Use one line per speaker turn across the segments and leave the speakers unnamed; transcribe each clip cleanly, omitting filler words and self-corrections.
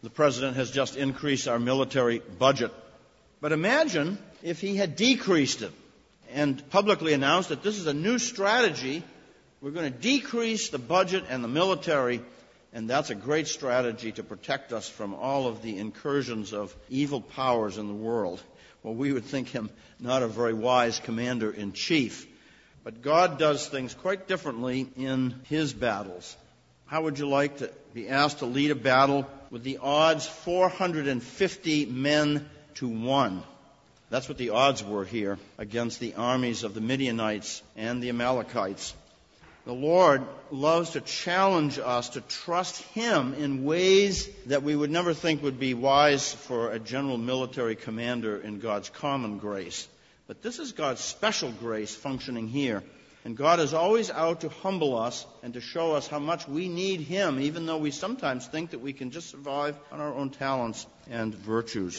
the president has just increased our military budget. But imagine if he had decreased it and publicly announced that this is a new strategy. We're going to decrease the budget and the military, and that's a great strategy to protect us from all of the incursions of evil powers in the world. Well, we would think him not a very wise commander-in-chief. But God does things quite differently in his battles. How would you like to be asked to lead a battle with the odds 450 men to 1? That's what the odds were here against the armies of the Midianites and the Amalekites. The Lord loves to challenge us to trust him in ways that we would never think would be wise for a general military commander in God's common grace. But this is God's special grace functioning here. And God is always out to humble us and to show us how much we need him, even though we sometimes think that we can just survive on our own talents and virtues.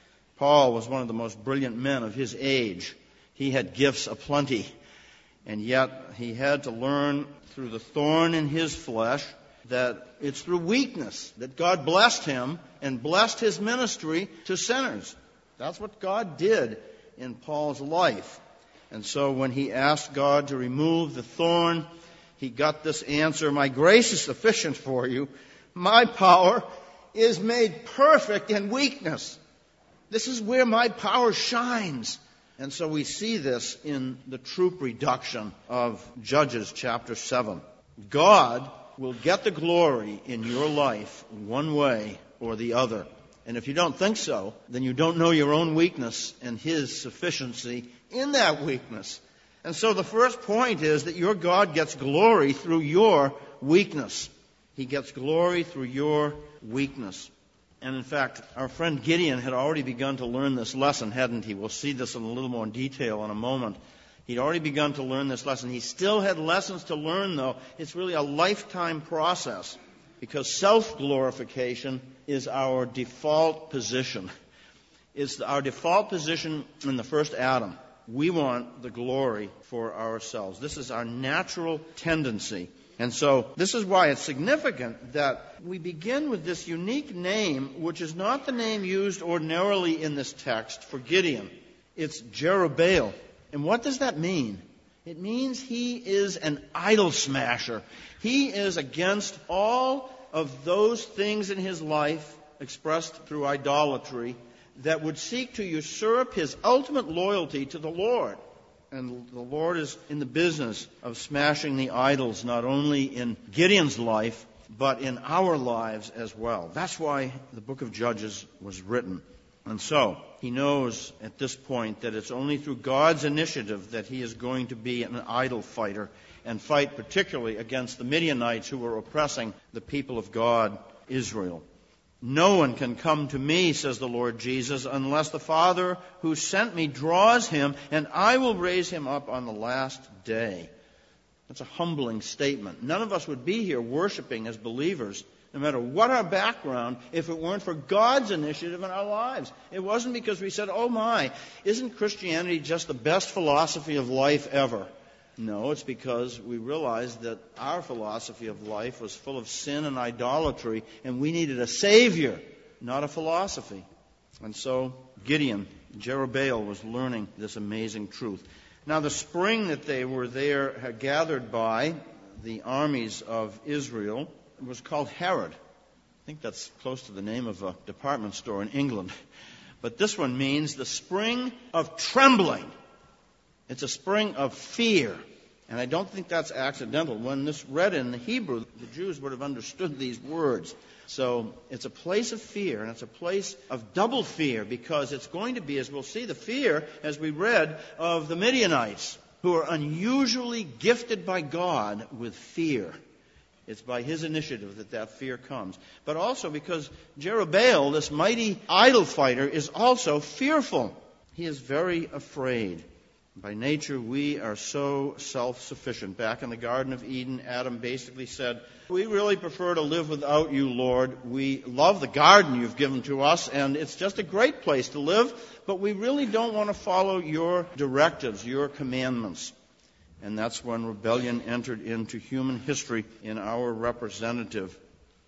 Paul was one of the most brilliant men of his age. He had gifts aplenty. And yet he had to learn through the thorn in his flesh that it's through weakness that God blessed him and blessed his ministry to sinners. That's what God did in Paul's life. And so when he asked God to remove the thorn, he got this answer, "My grace is sufficient for you. My power is made perfect in weakness." This is where my power shines. And so we see this in the troop reduction of Judges chapter 7. God will get the glory in your life one way or the other. And if you don't think so, then you don't know your own weakness and his sufficiency in that weakness. And so the first point is that your God gets glory through your weakness. He gets glory through your weakness. And in fact, our friend Gideon had already begun to learn this lesson, hadn't he? We'll see this in a little more detail in a moment. He'd already begun to learn this lesson. He still had lessons to learn, though. It's really a lifetime process because self-glorification is our default position. It's our default position in the first Adam. We want the glory for ourselves. This is our natural tendency. And so this is why it's significant that we begin with this unique name, which is not the name used ordinarily in this text for Gideon. It's Jerubbaal. And what does that mean? It means he is an idol smasher. He is against all of those things in his life expressed through idolatry that would seek to usurp his ultimate loyalty to the Lord. And the Lord is in the business of smashing the idols, not only in Gideon's life, but in our lives as well. That's why the book of Judges was written. And so, he knows at this point that it's only through God's initiative that he is going to be an idol fighter and fight particularly against the Midianites who were oppressing the people of God, Israel. "No one can come to me," says the Lord Jesus, "unless the Father who sent me draws him, and I will raise him up on the last day." That's a humbling statement. None of us would be here worshiping as believers, no matter what our background, if it weren't for God's initiative in our lives. It wasn't because we said, "Oh my, isn't Christianity just the best philosophy of life ever?" No, it's because we realized that our philosophy of life was full of sin and idolatry, and we needed a Savior, not a philosophy. And so Gideon, Jerubbaal, was learning this amazing truth. Now, the spring that they were there gathered by, the armies of Israel, was called Harod. I think that's close to the name of a department store in England. But this one means the spring of trembling. It's a spring of fear. And I don't think that's accidental. When this read in the Hebrew, the Jews would have understood these words. So it's a place of fear, and it's a place of double fear, because it's going to be, as we'll see, the fear, as we read, of the Midianites, who are unusually gifted by God with fear. It's by his initiative that that fear comes. But also because Jerubbaal, this mighty idol fighter, is also fearful. He is very afraid. By nature, we are so self-sufficient. Back in the Garden of Eden, Adam basically said, "We really prefer to live without you, Lord. We love the garden you've given to us, and it's just a great place to live, but we really don't want to follow your directives, your commandments." And that's when rebellion entered into human history in our representative.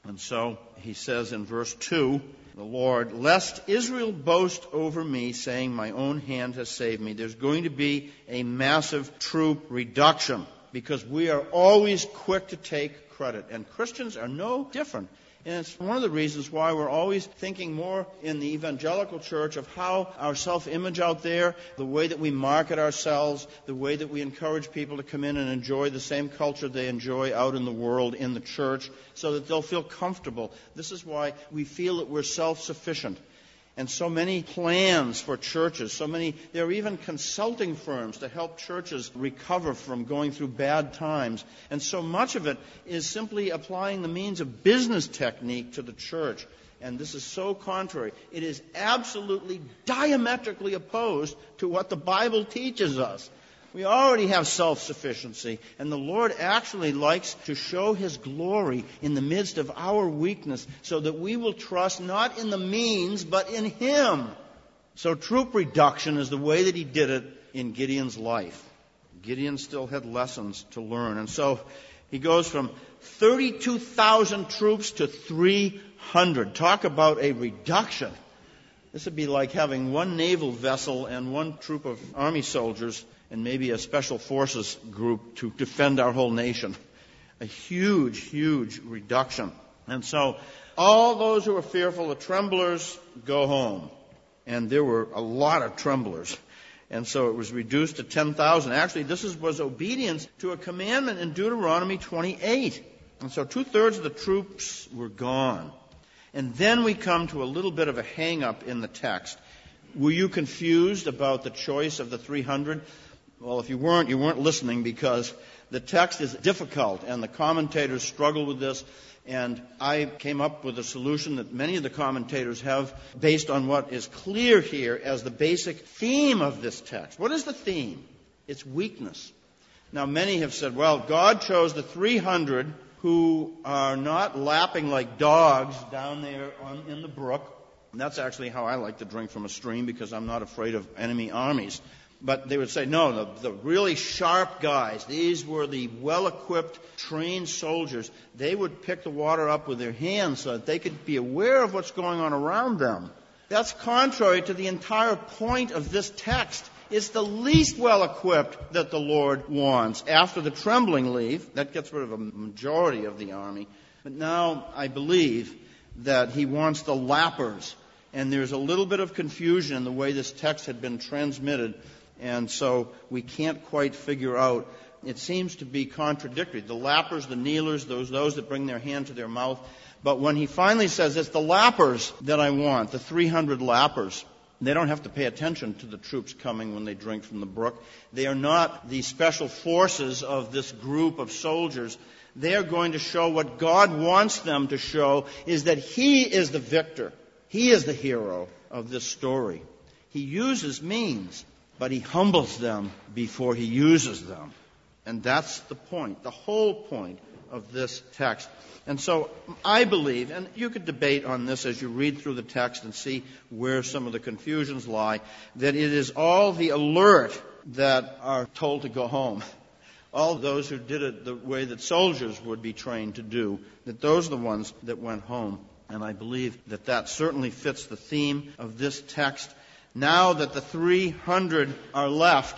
And so he says in verse 2, the Lord, lest Israel boast over me, saying, my own hand has saved me. There's going to be a massive troop reduction because we are always quick to take credit. And Christians are no different. And it's one of the reasons why we're always thinking more in the evangelical church of how our self-image out there, the way that we market ourselves, the way that we encourage people to come in and enjoy the same culture they enjoy out in the world, in the church, so that they'll feel comfortable. This is why we feel that we're self-sufficient. And so many plans for churches, there are even consulting firms to help churches recover from going through bad times. And so much of it is simply applying the means of business technique to the church. And this is so contrary. It is absolutely diametrically opposed to what the Bible teaches us. We already have self-sufficiency, and the Lord actually likes to show His glory in the midst of our weakness so that we will trust not in the means, but in Him. So troop reduction is the way that He did it in Gideon's life. Gideon still had lessons to learn. And so he goes from 32,000 troops to 300. Talk about a reduction. This would be like having one naval vessel and one troop of army soldiers and maybe a special forces group to defend our whole nation. A huge, huge reduction. And so all those who are fearful, the tremblers, go home. And there were a lot of tremblers. And so it was reduced to 10,000. Actually, this was obedience to a commandment in Deuteronomy 28. And so 2/3 of the troops were gone. And then we come to a little bit of a hang-up in the text. Were you confused about the choice of the 300? Well, if you weren't listening, because the text is difficult and the commentators struggle with this. And I came up with a solution that many of the commentators have based on what is clear here as the basic theme of this text. What is the theme? It's weakness. Now, many have said, well, God chose the 300 who are not lapping like dogs down there in the brook. And that's actually how I like to drink from a stream, because I'm not afraid of enemy armies. But they would say, no, the really sharp guys, these were the well-equipped, trained soldiers. They would pick the water up with their hands so that they could be aware of what's going on around them. That's contrary to the entire point of this text. It's the least well-equipped that the Lord wants. After the trembling leave, that gets rid of a majority of the army. But now I believe that He wants the lappers. And there's a little bit of confusion in the way this text had been transmitted. And so we can't quite figure out. It seems to be contradictory. The lappers, the kneelers, those that bring their hand to their mouth. But when he finally says, it's the lappers that I want, the 300 lappers, they don't have to pay attention to the troops coming when they drink from the brook. They are not the special forces of this group of soldiers. They are going to show what God wants them to show, is that He is the victor. He is the hero of this story. He uses means, but He humbles them before He uses them. And that's the point, the whole point of this text. And so I believe, and you could debate on this as you read through the text and see where some of the confusions lie, that it is all the alert that are told to go home. All those who did it the way that soldiers would be trained to do, that those are the ones that went home. And I believe that that certainly fits the theme of this text. Now that the 300 are left,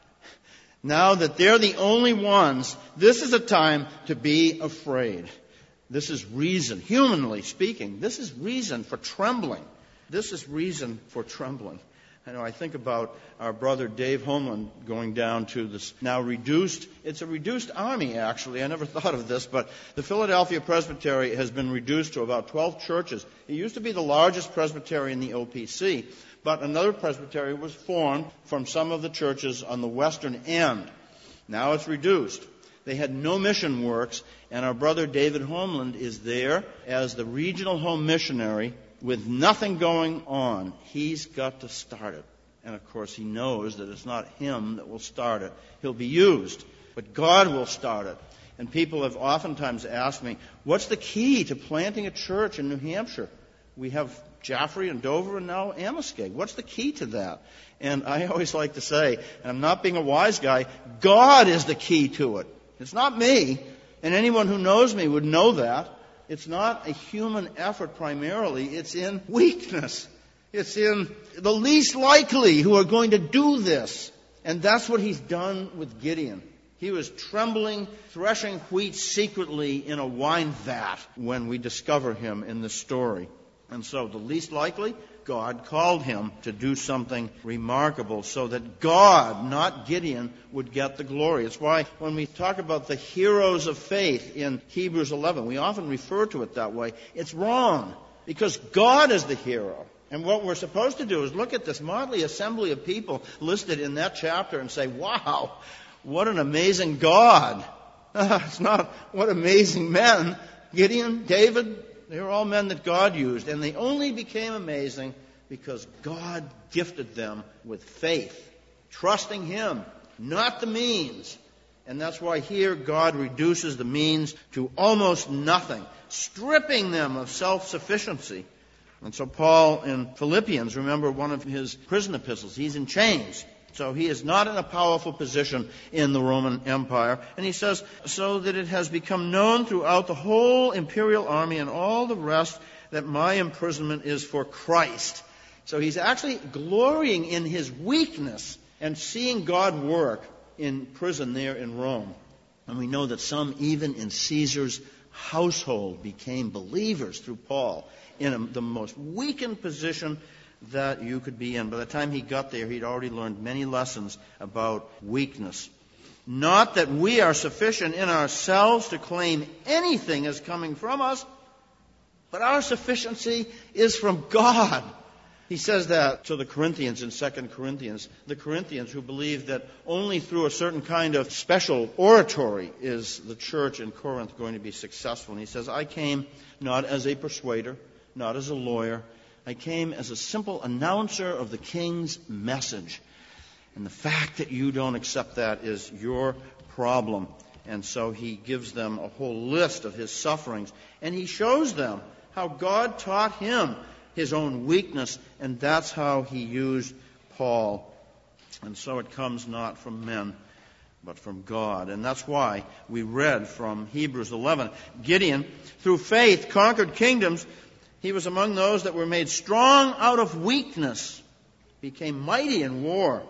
now that they're the only ones, this is a time to be afraid. This is reason, humanly speaking, this is reason for trembling. This is reason for trembling. I know I think about our brother Dave Homeland going down to this now reduced, it's a reduced army actually, I never thought of this, but the Philadelphia Presbytery has been reduced to about 12 churches. It used to be the largest presbytery in the OPC, but another presbytery was formed from some of the churches on the western end. Now it's reduced. They had no mission works, and our brother David Homeland is there as the regional home missionary with nothing going on. He's got to start it. And of course he knows that it's not him that will start it. He'll be used, but God will start it. And people have oftentimes asked me, what's the key to planting a church in New Hampshire? We have Jaffrey and Dover and now Amoskeag. What's the key to that? And I always like to say, and I'm not being a wise guy, God is the key to it. It's not me. And anyone who knows me would know that. It's not a human effort primarily. It's in weakness. It's in the least likely who are going to do this. And that's what he's done with Gideon. He was trembling, threshing wheat secretly in a wine vat when we discover him in this story. And so the least likely, God called him to do something remarkable so that God, not Gideon, would get the glory. It's why when we talk about the heroes of faith in Hebrews 11, we often refer to it that way. It's wrong, because God is the hero. And what we're supposed to do is look at this motley assembly of people listed in that chapter and say, wow, what an amazing God. It's not what amazing men. Gideon, David, they were all men that God used. And they only became amazing because God gifted them with faith, trusting Him, not the means. And that's why here God reduces the means to almost nothing, stripping them of self-sufficiency. And so Paul in Philippians, remember one of his prison epistles, he's in chains. So he is not in a powerful position in the Roman Empire. And he says, so that it has become known throughout the whole imperial army and all the rest that my imprisonment is for Christ. So he's actually glorying in his weakness and seeing God work in prison there in Rome. And we know that some, even in Caesar's household, became believers through Paul in the most weakened position that you could be in. By the time he got there, he'd already learned many lessons about weakness. Not that we are sufficient in ourselves to claim anything as coming from us, but our sufficiency is from God. He says that to the Corinthians in 2 Corinthians. The Corinthians who believe that only through a certain kind of special oratory is the church in Corinth going to be successful. And he says, I came not as a persuader, not as a lawyer. I came as a simple announcer of the king's message. And the fact that you don't accept that is your problem. And so he gives them a whole list of his sufferings. And he shows them how God taught him his own weakness. And that's how he used Paul. And so it comes not from men, but from God. And that's why we read from Hebrews 11. Gideon, through faith, conquered kingdoms. He was among those that were made strong out of weakness, became mighty in war,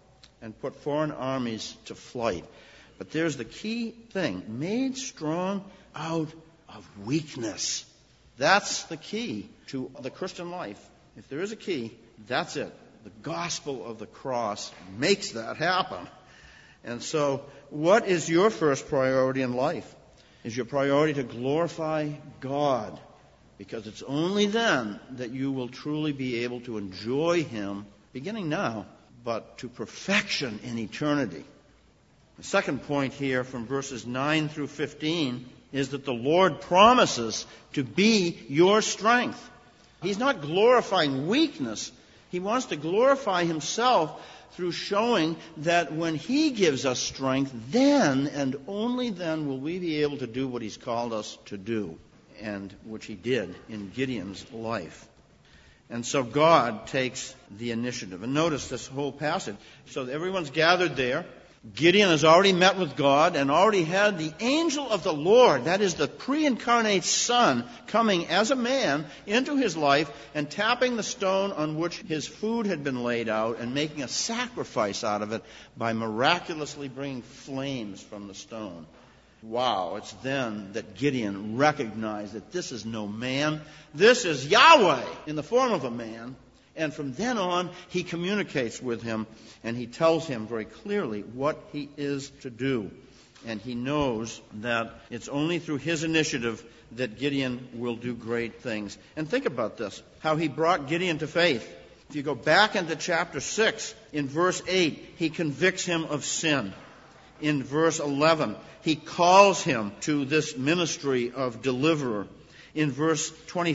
and put foreign armies to flight. But there's the key thing, made strong out of weakness. That's the key to the Christian life. If there is a key, that's it. The gospel of the cross makes that happen. And so, what is your first priority in life? Is your priority to glorify God? Because it's only then that you will truly be able to enjoy Him, beginning now, but to perfection in eternity. The second point here from verses 9 through 15 is that the Lord promises to be your strength. He's not glorifying weakness. He wants to glorify Himself through showing that when He gives us strength, then and only then will we be able to do what He's called us to do, and which He did in Gideon's life. And so God takes the initiative. And notice this whole passage. So everyone's gathered there. Gideon has already met with God and already had the angel of the Lord, that is the pre-incarnate Son, coming as a man into his life and tapping the stone on which his food had been laid out and making a sacrifice out of it by miraculously bringing flames from the stone. Wow, it's then that Gideon recognized that this is no man. This is Yahweh in the form of a man. And from then on, he communicates with him and he tells him very clearly what he is to do. And he knows that it's only through his initiative that Gideon will do great things. And think about this, how he brought Gideon to faith. If you go back into chapter 6, in verse 8, he convicts him of sin. In verse 11, he calls him to this ministry of deliverer. In verse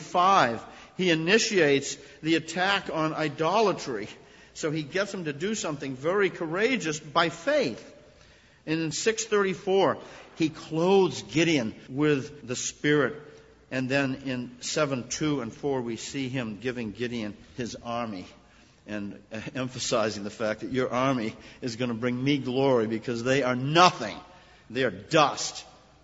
25, he initiates the attack on idolatry. So he gets him to do something very courageous by faith. And in 6:34, he clothes Gideon with the Spirit. And then in 7:2 and 4, we see him giving Gideon his army and emphasizing the fact that your army is going to bring me glory because they are nothing. They are dust.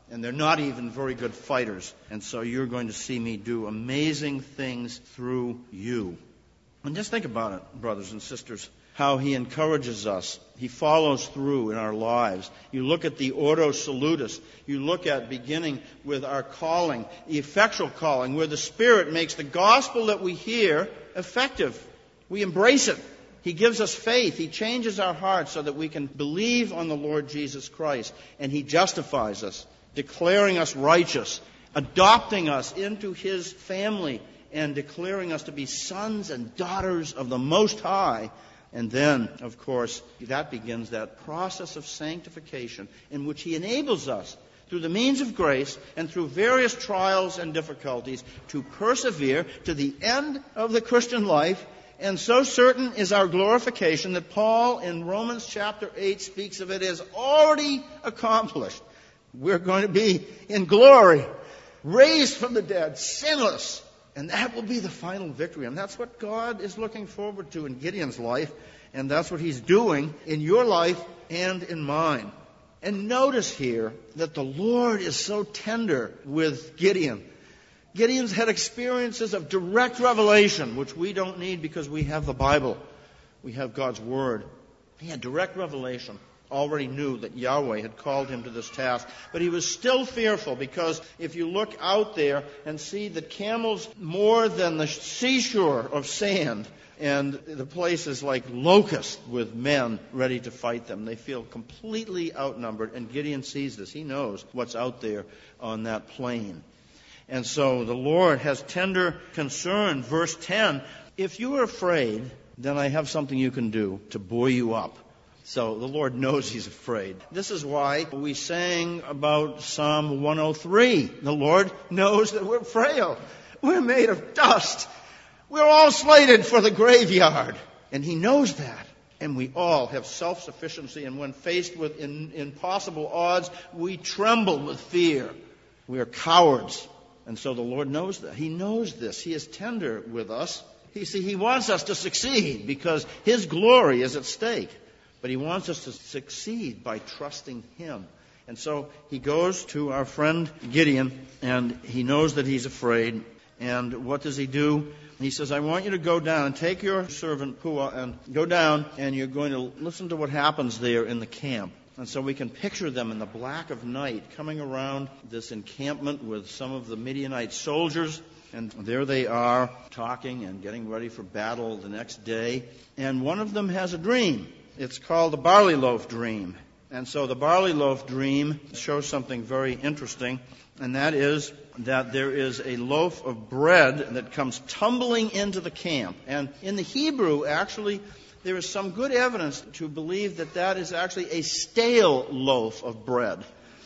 And they're not even very good fighters. And so you're going to see me do amazing things through you. And just think about it, brothers and sisters, how he encourages us. He follows through in our lives. You look at the Ordo Salutis. You look at beginning with our calling, the effectual calling, where the Spirit makes the gospel that we hear effective. We embrace it. He gives us faith. He changes our hearts so that we can believe on the Lord Jesus Christ. And He justifies us, declaring us righteous, adopting us into His family, and declaring us to be sons and daughters of the Most High. And then, of course, that begins that process of sanctification in which He enables us, through the means of grace and through various trials and difficulties, to persevere to the end of the Christian life. And so certain is our glorification that Paul in Romans chapter 8 speaks of it as already accomplished. We're going to be in glory, raised from the dead, sinless. And that will be the final victory. And that's what God is looking forward to in Gideon's life. And that's what He's doing in your life and in mine. And notice here that the Lord is so tender with Gideon. Gideon's had experiences of direct revelation, which we don't need because we have the Bible. We have God's Word. He had direct revelation. Already knew that Yahweh had called him to this task. But he was still fearful, because if you look out there and see that camels more than the seashore of sand, and the place is like locusts with men ready to fight them. They feel completely outnumbered, and Gideon sees this. He knows what's out there on that plain. And so the Lord has tender concern. Verse 10, if you are afraid, then I have something you can do to buoy you up. So the Lord knows He's afraid. This is why we sang about Psalm 103. The Lord knows that we're frail. We're made of dust. We're all slated for the graveyard. And He knows that. And we all have self-sufficiency. And when faced with impossible odds, we tremble with fear. We are cowards. And so the Lord knows that. He knows this. He is tender with us. He wants us to succeed because His glory is at stake. But He wants us to succeed by trusting Him. And so He goes to our friend Gideon, and he knows that he's afraid. And what does he do? He says, I want you to go down and take your servant Pua and go down, and you're going to listen to what happens there in the camp. And so we can picture them in the black of night coming around this encampment with some of the Midianite soldiers. And there they are talking and getting ready for battle the next day. And one of them has a dream. It's called the barley loaf dream. And so the barley loaf dream shows something very interesting, and that is that there is a loaf of bread that comes tumbling into the camp. And in the Hebrew, actually, there is some good evidence to believe that that is actually a stale loaf of bread.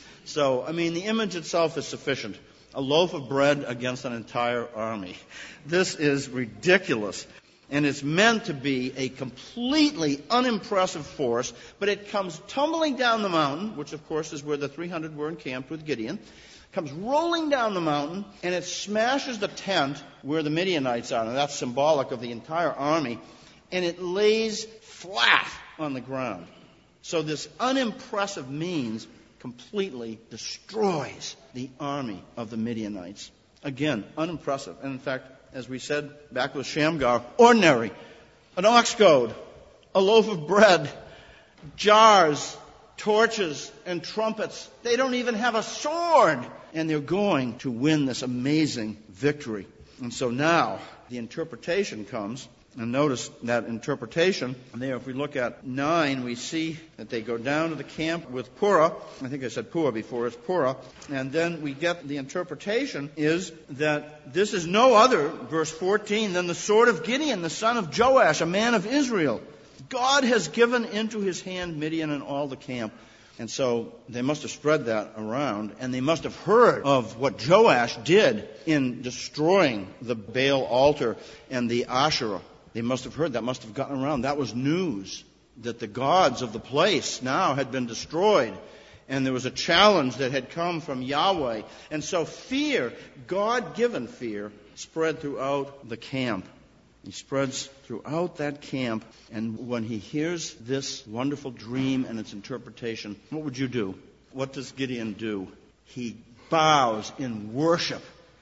So, the image itself is sufficient. A loaf of bread against an entire army. This is ridiculous. And it's meant to be a completely unimpressive force, but it comes tumbling down the mountain, which of course is where the 300 were encamped with Gideon, comes rolling down the mountain, and it smashes the tent where the Midianites are, and that's symbolic of the entire army, and it lays flat on the ground. So this unimpressive means completely destroys the army of the Midianites. Again, unimpressive. And in fact, as we said back with Shamgar, ordinary. An ox goad, a loaf of bread, jars, torches, and trumpets. They don't even have a sword. And they're going to win this amazing victory. And so now the interpretation comes. And notice that interpretation. And there, if we look at 9, we see that they go down to the camp with Purah. I think I said Pua before. It's Purah. And then we get the interpretation is that this is no other, verse 14, than the sword of Gideon, the son of Joash, a man of Israel. God has given into his hand Midian and all the camp. And so they must have spread that around, and they must have heard of what Joash did in destroying the Baal altar and the Asherah. They must have heard that, must have gotten around. That was news that the gods of the place now had been destroyed. And there was a challenge that had come from Yahweh. And so fear, God-given fear, spread throughout the camp. He spreads throughout that camp. And when he hears this wonderful dream and its interpretation, what would you do? What does Gideon do? he bows in worship.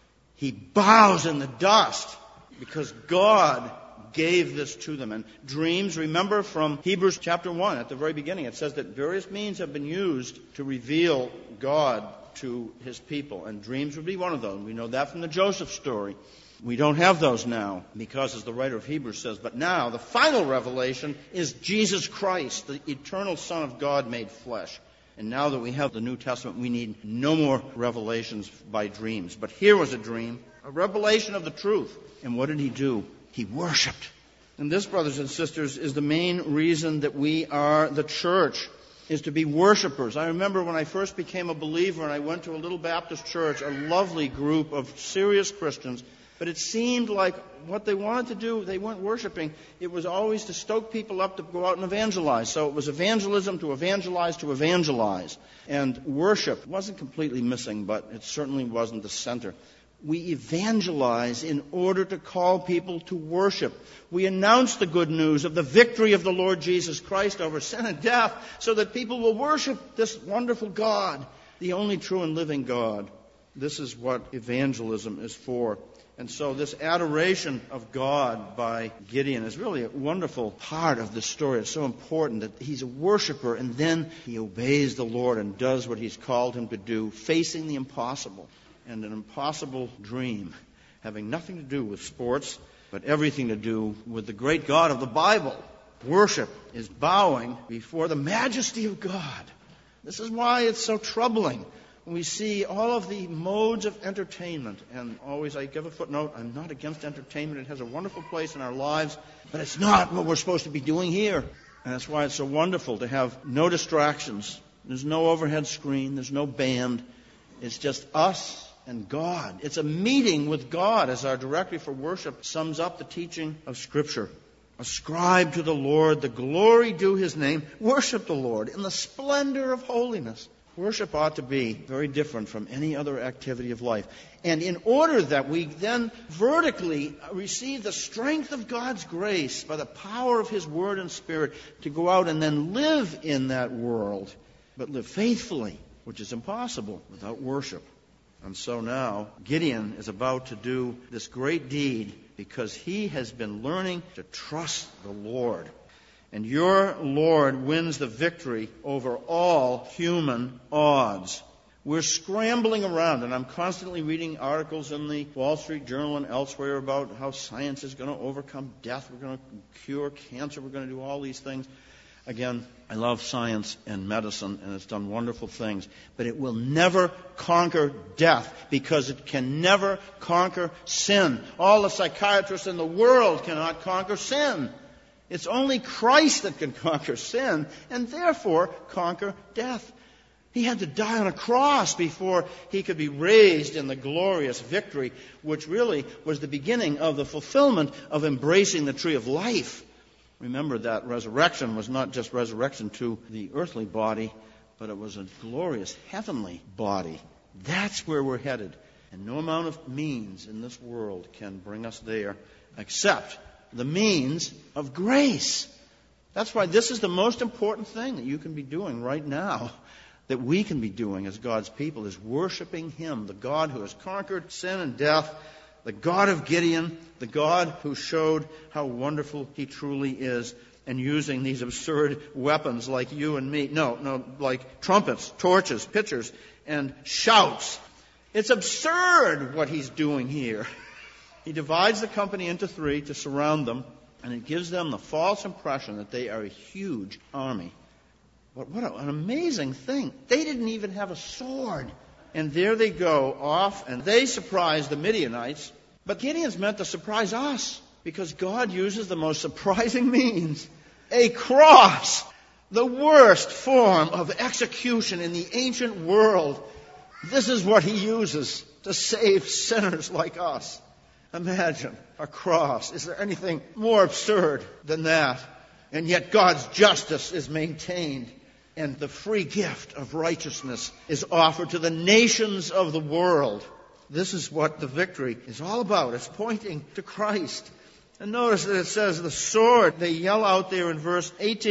He bows in the dust because God gave this to them. And dreams, remember from Hebrews chapter 1 at the very beginning, it says that various means have been used to reveal God to his people. And dreams would be one of those. We know that from the Joseph story. We don't have those now because, as the writer of Hebrews says, but now the final revelation is Jesus Christ, the eternal Son of God made flesh. And now that we have the New Testament, we need no more revelations by dreams. But here was a dream, a revelation of the truth. And what did he do? He worshipped. And this, brothers and sisters, is the main reason that we are the church, is to be worshipers. I remember when I first became a believer and I went to a little Baptist church, a lovely group of serious Christians, but it seemed like what they wanted to do, they weren't worshiping. It was always to stoke people up to go out and evangelize. So it was evangelism to evangelize to evangelize. And worship wasn't completely missing, but it certainly wasn't the center. We evangelize in order to call people to worship. We announce the good news of the victory of the Lord Jesus Christ over sin and death so that people will worship this wonderful God, the only true and living God. This is what evangelism is for. And so this adoration of God by Gideon is really a wonderful part of the story. It's so important that he's a worshiper and then he obeys the Lord and does what he's called him to do, facing the impossible. And an impossible dream, having nothing to do with sports, but everything to do with the great God of the Bible. Worship is bowing before the majesty of God. This is why it's so troubling when we see all of the modes of entertainment. And always I give a footnote, I'm not against entertainment. It has a wonderful place in our lives, but it's not what we're supposed to be doing here. And that's why it's so wonderful to have no distractions. There's no overhead screen. There's no band. It's just us and God. It's a meeting with God, as our directory for worship sums up the teaching of Scripture. Ascribe to the Lord the glory due his name. Worship the Lord in the splendor of holiness. Worship ought to be very different from any other activity of life. And in order that we then vertically receive the strength of God's grace by the power of his word and spirit to go out and then live in that world, but live faithfully, which is impossible without worship. And so now Gideon is about to do this great deed because he has been learning to trust the Lord. And your Lord wins the victory over all human odds. We're scrambling around, and I'm constantly reading articles in the Wall Street Journal and elsewhere about how science is going to overcome death. We're going to cure cancer. We're going to do all these things. Again, I love science and medicine, and it's done wonderful things. But it will never conquer death because it can never conquer sin. All the psychiatrists in the world cannot conquer sin. It's only Christ that can conquer sin and therefore conquer death. He had to die on a cross before he could be raised in the glorious victory, which really was the beginning of the fulfillment of embracing the tree of life. Remember that resurrection was not just resurrection to the earthly body, but it was a glorious heavenly body. That's where we're headed. And no amount of means in this world can bring us there except the means of grace. That's why this is the most important thing that you can be doing right now, that we can be doing as God's people, is worshiping him, the God who has conquered sin and death, the God of Gideon, the God who showed how wonderful he truly is, and using these absurd weapons like you and me. No, like trumpets, torches, pitchers, and shouts. It's absurd what he's doing here. He divides the company into three to surround them, and it gives them the false impression that they are a huge army. But what an amazing thing. They didn't even have a sword. And there they go off, and they surprise the Midianites. But Gideon's meant to surprise us, because God uses the most surprising means. A cross, the worst form of execution in the ancient world. This is what he uses to save sinners like us. Imagine a cross. Is there anything more absurd than that? And yet God's justice is maintained, and the free gift of righteousness is offered to the nations of the world. This is what the victory is all about. It's pointing to Christ. And notice that it says the sword, they yell out there in verse 18,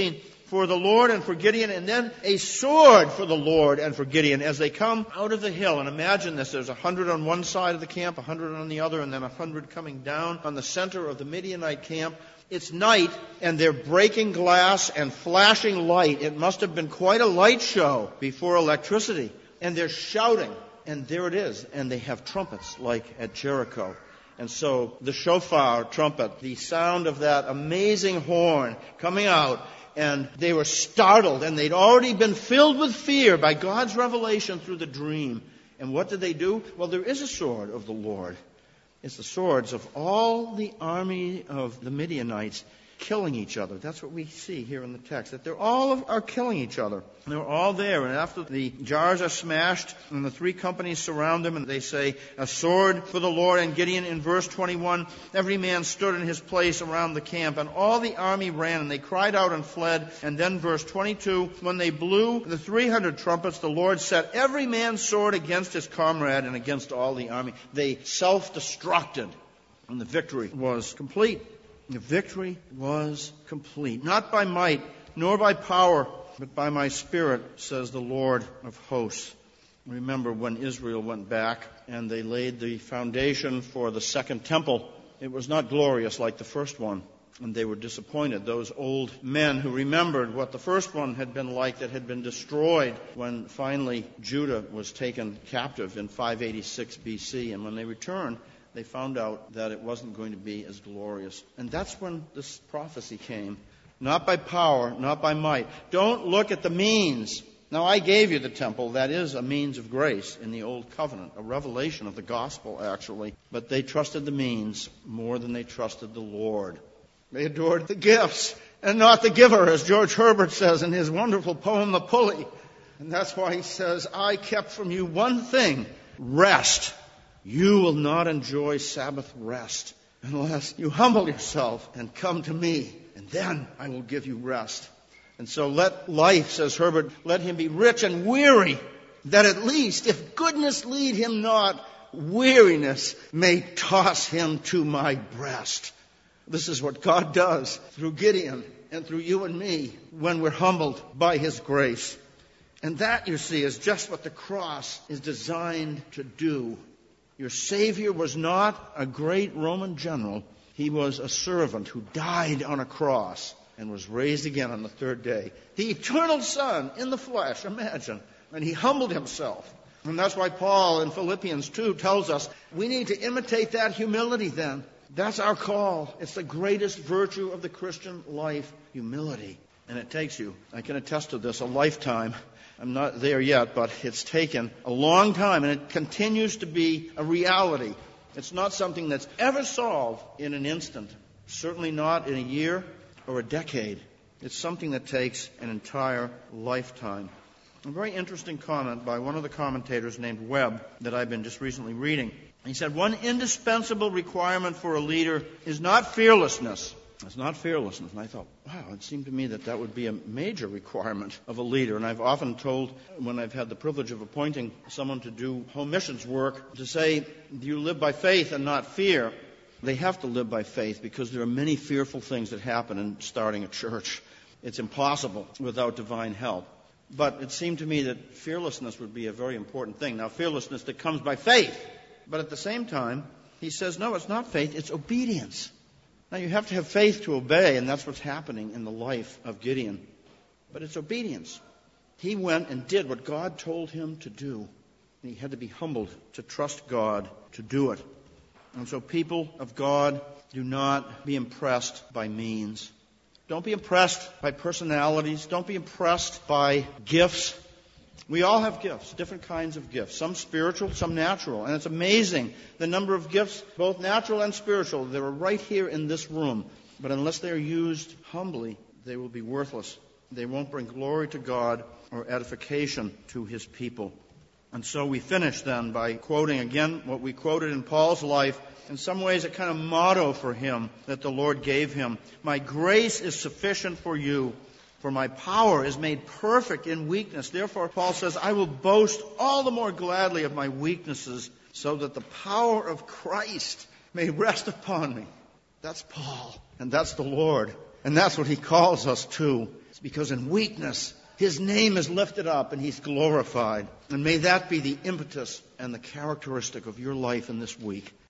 for the Lord and for Gideon, and then a sword for the Lord and for Gideon as they come out of the hill. And imagine this, there's 100 on one side of the camp, 100 on the other, and then 100 coming down on the center of the Midianite camp. It's night, and they're breaking glass and flashing light. It must have been quite a light show before electricity. And they're shouting, and there it is. And they have trumpets like at Jericho. And so the shofar trumpet, the sound of that amazing horn coming out, and they were startled, and they'd already been filled with fear by God's revelation through the dream. And what did they do? Well, there is a sword of the Lord. It's the swords of all the army of the Midianites killing each other. That's what we see here in the text, that they're all are killing each other. They're all there, and after the jars are smashed and the three companies surround them, and they say, a sword for the Lord and Gideon. In verse 21, every man stood in his place around the camp, and all the army ran, and they cried out and fled. And then verse 22, when they blew the 300 trumpets, the Lord set every man's sword against his comrade and against all the army. They self-destructed, and the victory was complete. The victory was complete. Not by might, nor by power, but by my Spirit, says the Lord of hosts. Remember when Israel went back and they laid the foundation for the second temple. It was not glorious like the first one. And they were disappointed. Those old men who remembered what the first one had been like that had been destroyed when finally Judah was taken captive in 586 BC. And when they returned, they found out that it wasn't going to be as glorious. And that's when this prophecy came. Not by power, not by might. Don't look at the means. Now, I gave you the temple. That is a means of grace in the Old Covenant, a revelation of the gospel, actually. But they trusted the means more than they trusted the Lord. They adored the gifts and not the giver, as George Herbert says in his wonderful poem, The Pulley. And that's why he says, I kept from you one thing, rest. You will not enjoy Sabbath rest unless you humble yourself and come to me, and then I will give you rest. And so let life, says Herbert, let him be rich and weary, that at least, if goodness lead him not, weariness may toss him to my breast. This is what God does through Gideon and through you and me when we're humbled by his grace. And that, you see, is just what the cross is designed to do. Your Savior was not a great Roman general. He was a servant who died on a cross and was raised again on the third day. The eternal Son in the flesh, imagine. And he humbled himself. And that's why Paul in Philippians 2 tells us we need to imitate that humility then. That's our call. It's the greatest virtue of the Christian life, humility. And it takes you, I can attest to this, a lifetime. I'm not there yet, but it's taken a long time, and it continues to be a reality. It's not something that's ever solved in an instant, certainly not in a year or a decade. It's something that takes an entire lifetime. A very interesting comment by one of the commentators named Webb that I've been just recently reading. He said, one indispensable requirement for a leader is not fearlessness. It's not fearlessness. And I thought, wow, it seemed to me that that would be a major requirement of a leader. And I've often told, when I've had the privilege of appointing someone to do home missions work, to say, you live by faith and not fear. They have to live by faith because there are many fearful things that happen in starting a church. It's impossible without divine help. But it seemed to me that fearlessness would be a very important thing. Now, fearlessness that comes by faith. But at the same time, he says, no, it's not faith, it's obedience. Now, you have to have faith to obey, and that's what's happening in the life of Gideon. But it's obedience. He went and did what God told him to do. And he had to be humbled to trust God to do it. And so people of God, do not be impressed by means. Don't be impressed by personalities. Don't be impressed by gifts. We all have gifts, different kinds of gifts, some spiritual, some natural. And it's amazing the number of gifts, both natural and spiritual, that are right here in this room. But unless they're used humbly, they will be worthless. They won't bring glory to God or edification to his people. And so we finish then by quoting again what we quoted in Paul's life, in some ways a kind of motto for him that the Lord gave him. My grace is sufficient for you, for my power is made perfect in weakness. Therefore, Paul says, I will boast all the more gladly of my weaknesses, so that the power of Christ may rest upon me. That's Paul, and that's the Lord. And that's what he calls us to. It's because in weakness, his name is lifted up and he's glorified. And may that be the impetus and the characteristic of your life in this week.